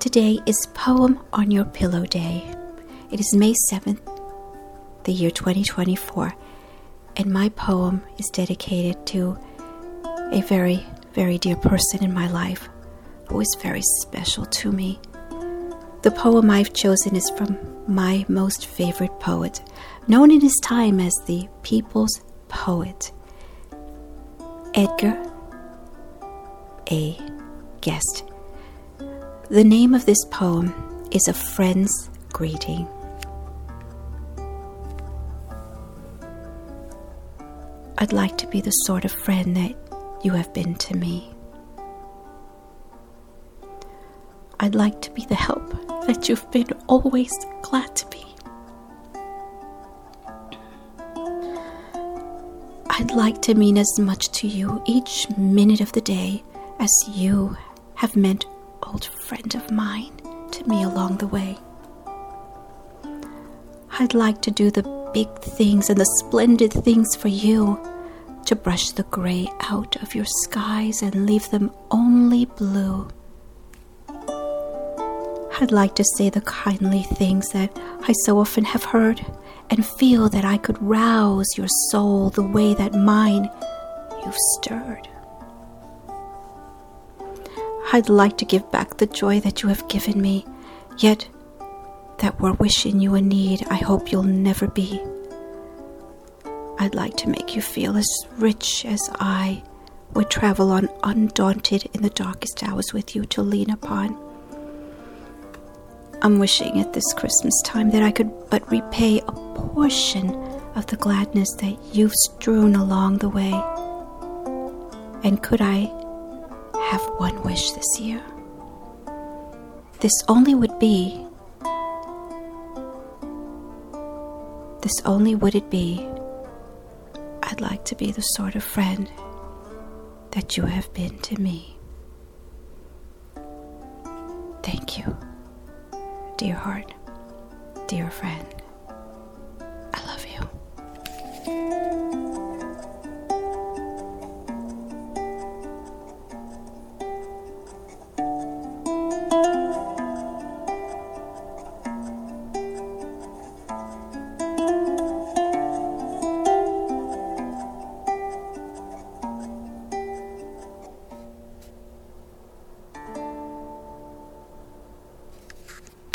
Today is Poem on Your Pillow Day. It is May 7th, the year 2024, and my poem is dedicated to a very, very dear person in my life who is very special to me. The poem I've chosen is from my most favorite poet, known in his time as the People's Poet, Edgar A. Guest. The name of this poem is A Friend's Greeting. I'd like to be the sort of friend that you have been to me. I'd like to be the help that you've been always glad to be. I'd like to mean as much to you each minute of the day as you have meant, old friend of mine, to me along the way. I'd like to do the big things and the splendid things for you, to brush the gray out of your skies and leave them only blue. I'd like to say the kindly things that I so often have heard, and feel that I could rouse your soul the way that mine you've stirred. I'd like to give back the joy that you have given me, yet that we're wishing you a need I hope you'll never be. I'd like to make you feel as rich as I would travel on undaunted in the darkest hours with you to lean upon. I'm wishing at this Christmas time that I could but repay a portion of the gladness that you've strewn along the way. And could I have one wish this year? This only would it be, I'd like to be the sort of friend that you have been to me. Thank you, dear heart, dear friend.